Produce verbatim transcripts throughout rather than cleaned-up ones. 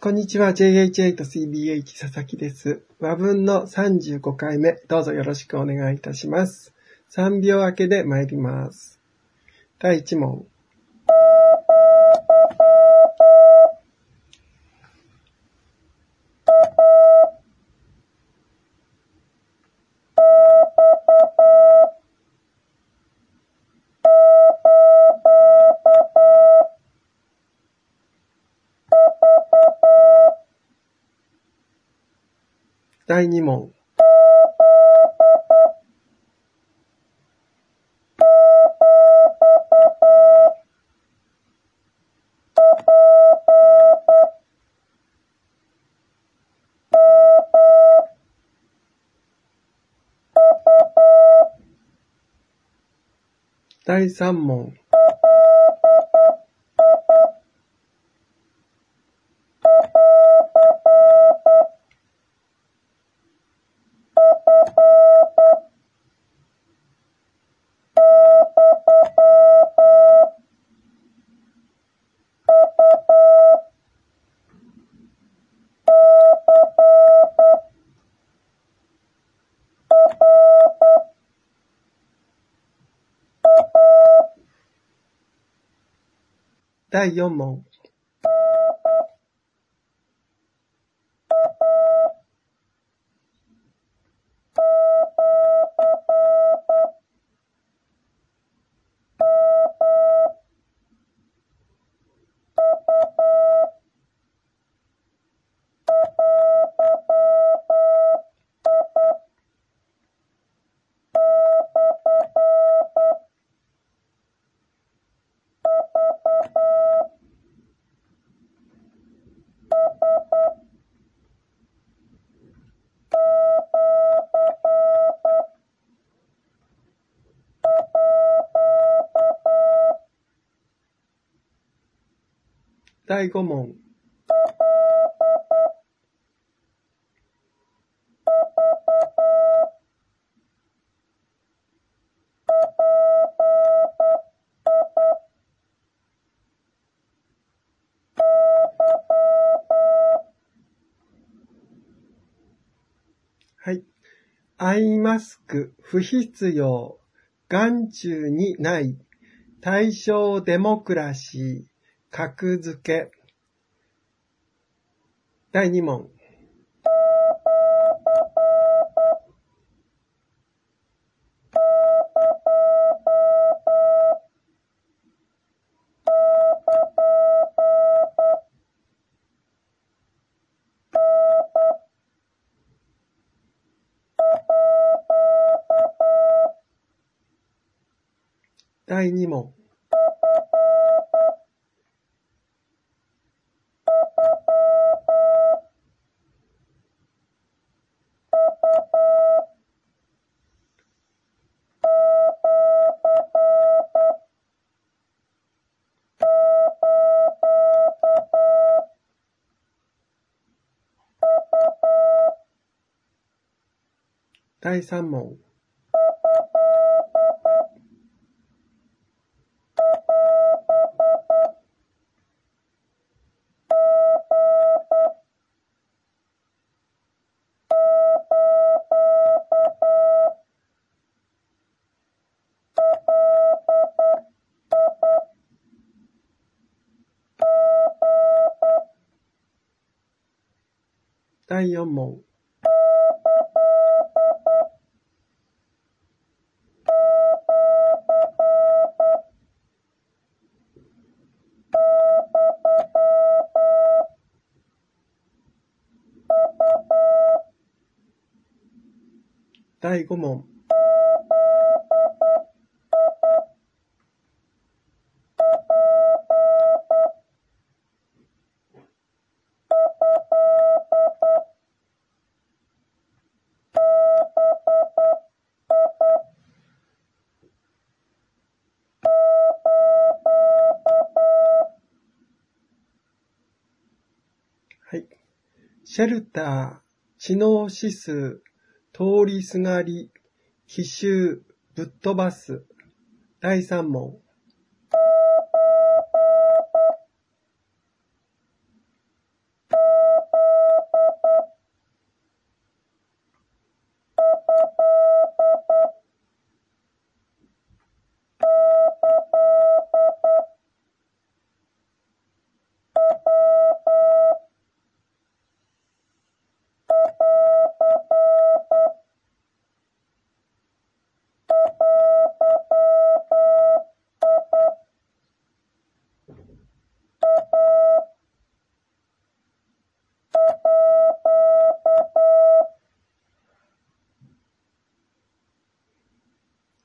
こんにちは。ジェイエイチエイトシービーエイチ 佐々木です。和文のさんじゅうごかいめ、どうぞよろしくお願いいたします。さんびょう明けで参ります。だいいち問。だいに問。だいさん問。だいよん問。だいご問。はい。アイマスク不必要。眼中にない。大正デモクラシー。格付け。だいに問。だいに問。だいさん問。だいよん問。だいご問。はい。シェルター、知能指数、通りすがり、奇襲、ぶっ飛ばす。だいさん問。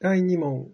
だいに問。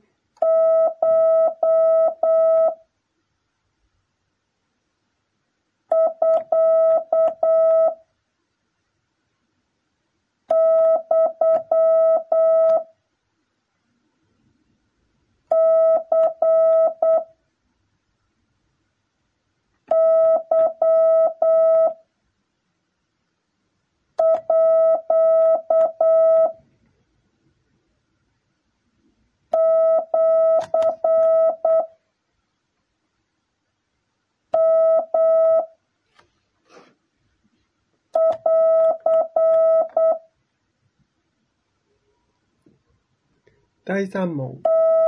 だいさん問。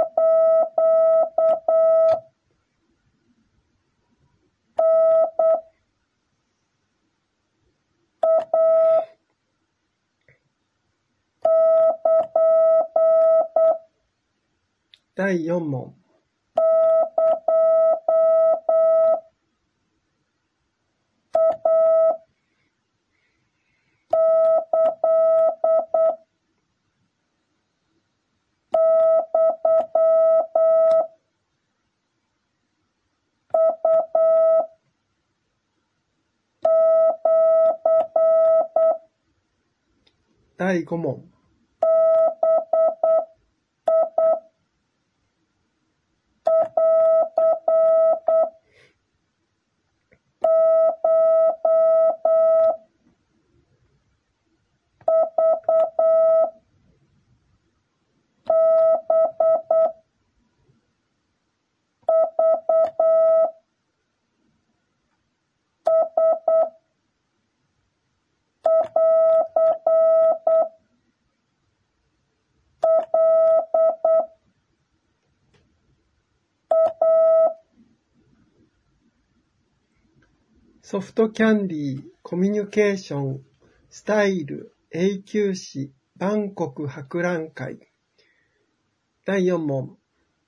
だいよん問。だいご問。ソフトキャンディー、コミュニケーション、スタイル、永久史、万国博覧会。だいよん問。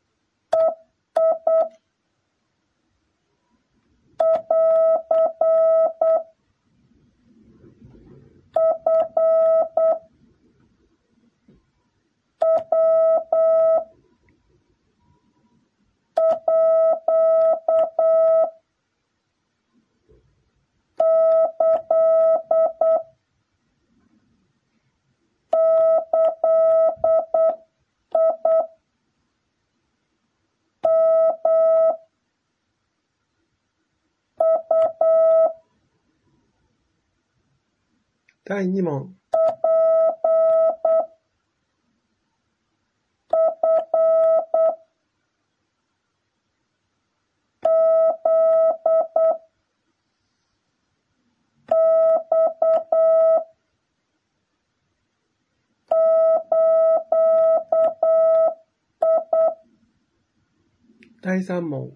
だいに問。だいさん問。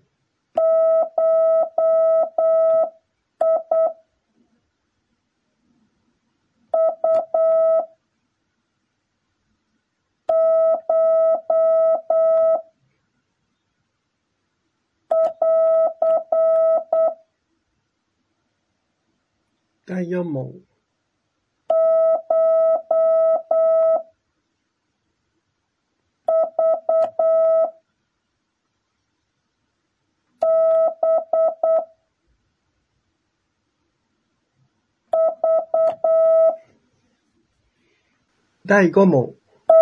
だいよん問。だいご問。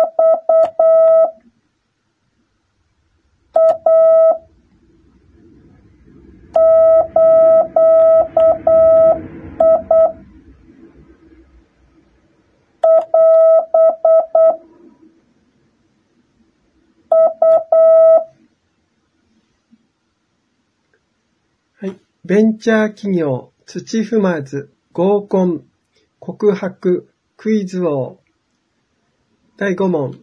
はい。ベンチャー企業、土踏まず、合コン、告白、クイズ王。だいご問。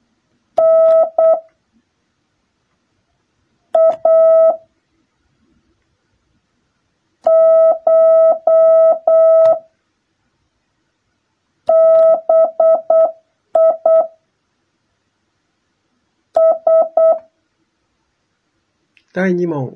だいに問。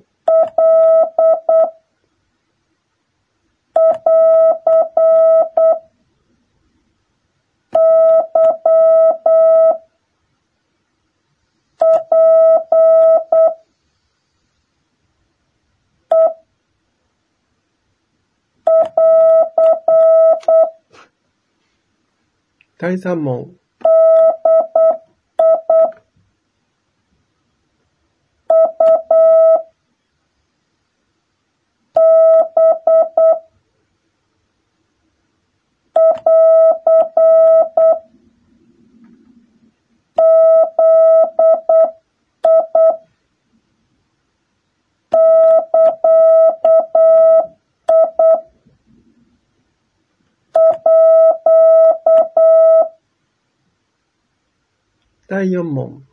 だいさん問。だいよん問。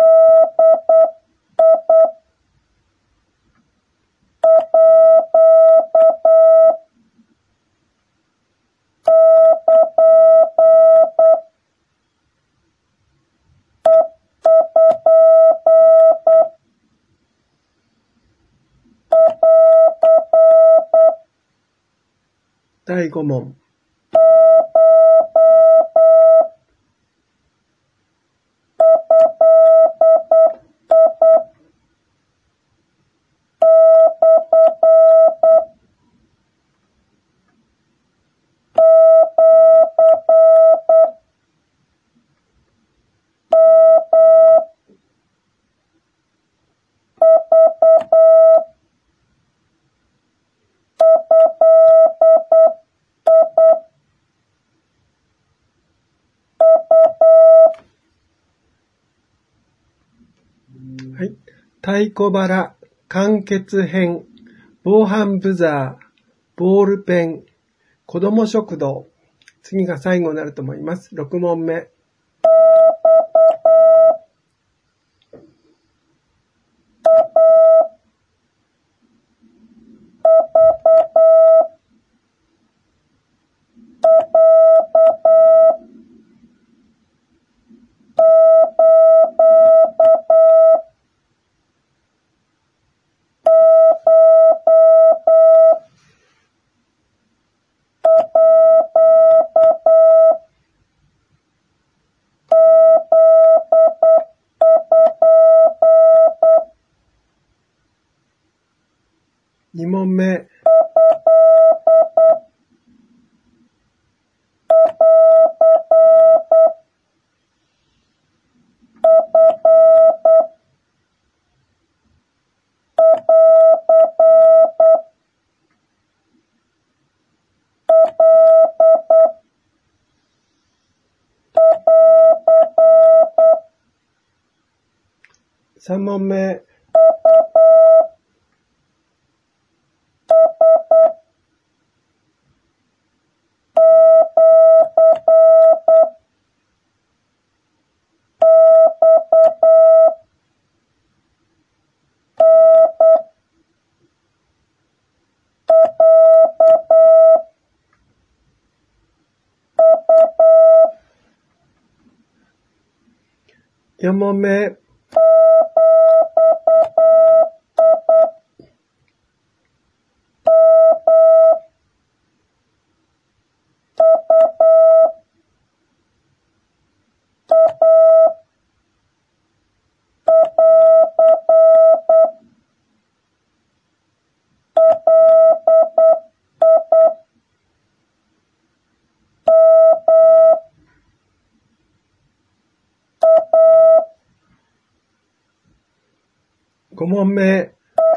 だいご問。はい。太鼓腹、間欠編、防犯ブザー、ボールペン、子ども食堂。次が最後になると思います。ろく問目。に問目。さん問目。よん問目。ご問目。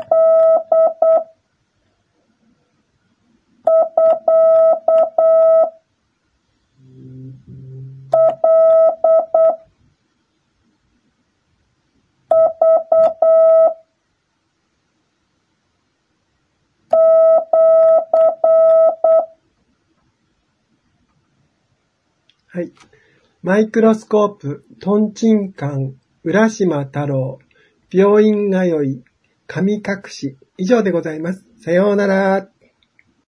はい。マイクロスコープ、トンチンカン、浦島太郎、病院通い、神隠し、以上でございます。さようなら。